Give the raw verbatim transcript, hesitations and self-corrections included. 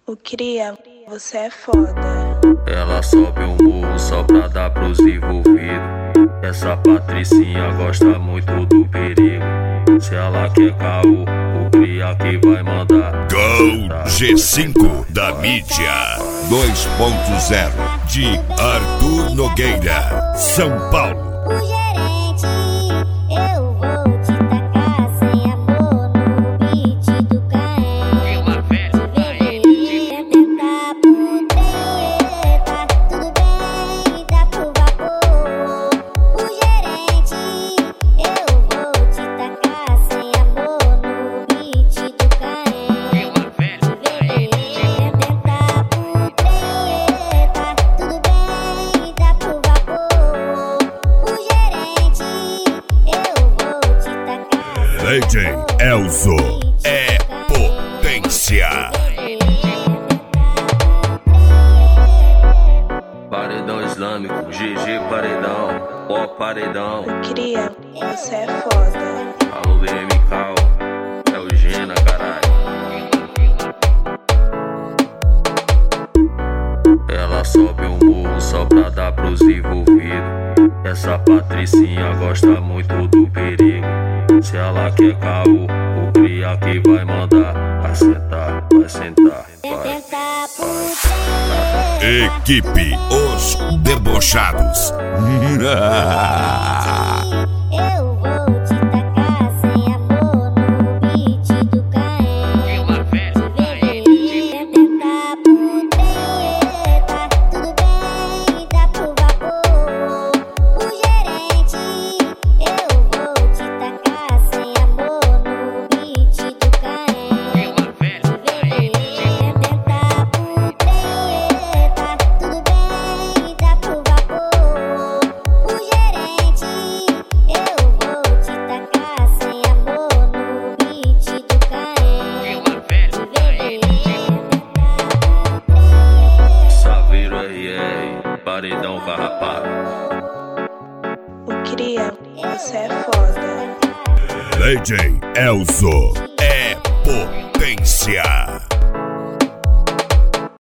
O cria, você é foda. Ela sobe o morro só pra dar pros envolvidos. Essa patricinha gosta muito do perigo. Se ela quer caô, o cria que vai mandar. Go G cinco da mídia dois ponto zero de Arthur Nogueira, São Paulo. O gerente, eu vou te tacar sem amor no beat do Caem. Tentar por treta, tudo bem, dá pro vapor. O gerente, eu vou te tacar sem amor no beat do Caem. Tentar por treta, tudo bem, dá pro vapor. O gerente, eu vou te tacar. D J Elzo é potência. Paredão islâmico, G G paredão, ó paredão. O cria, você é foda. Alô B M Cal, é o Gena, caralho. Ela sobe o morro só pra dar pros envolvidos. Essa patricinha gosta muito do perigo. Se ela quer caô, o cria que vai mandar. Vai sentar, vai sentar, vai. Tentar por treta. Equipe Os Debochados. Eu vou te tacar sem amor no beat do Caem. Tentar por treta, tudo bem, dá pro vapor. O gerente, eu vou te tacar sem amor no beat do Caem. Tentar por treta, tudo bem, dá pro vapor. O gerente, eu vou te tacar sem amor no beat do Caem. Saveiro R R, paredão carrapato. O cria, você é foda. D J Elzo é potência.